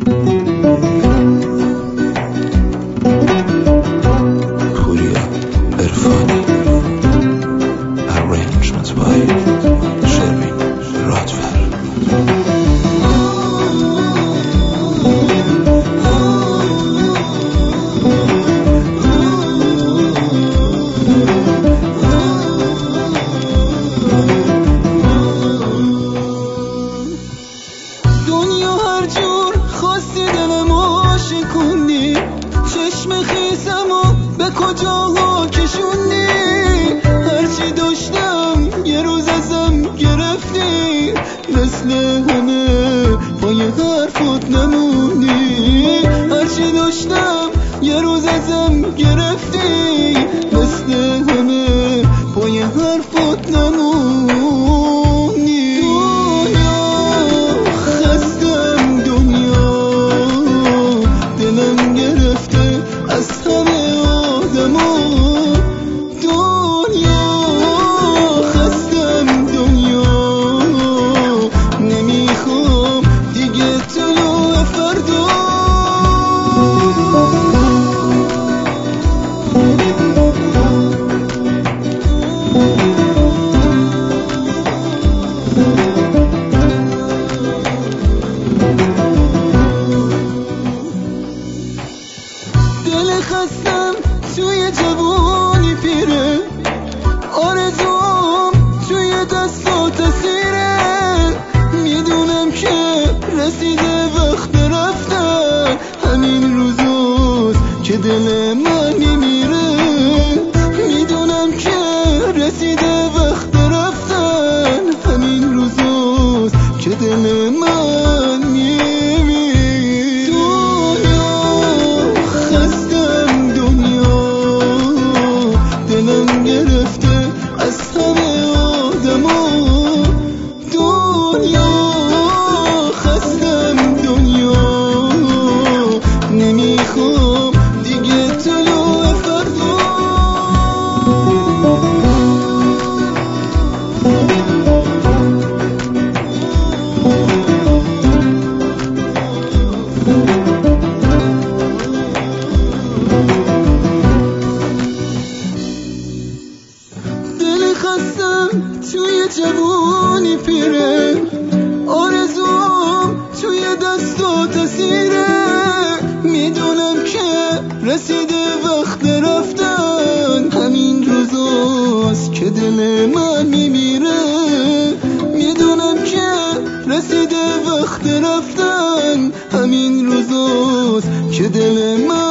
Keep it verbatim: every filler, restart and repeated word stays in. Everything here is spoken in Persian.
پوریا عرفانی Arrangement by شروین رادفر. دنیا هر جور خواستی دلمو شکوندی، چشم خیسمو به کجاها کشوندی، هرچی داشتم یه روز ازم گرفتی، مثل همه پای حرفات نموندی، هرچی داشتم یه روز ازم گرفتی، مثل همه پای حرفات نموندی. دل خستم توی جوانی پیره، آرزوام توی دستات اسیره، میدونم که رسیده وقت رفتن، همین روزاست که دل من میمیره، میدونم که رسیده وقت رفتن، همین روزاست که دل من میمیره. خستم توی جوانی پیره، آرزوام توی دستات اسیره، میدونم که رسیده وقت رفتن، همین روزاست که دل من میمیره، میدونم که رسیده وقت رفتن، همین روزاست که دل من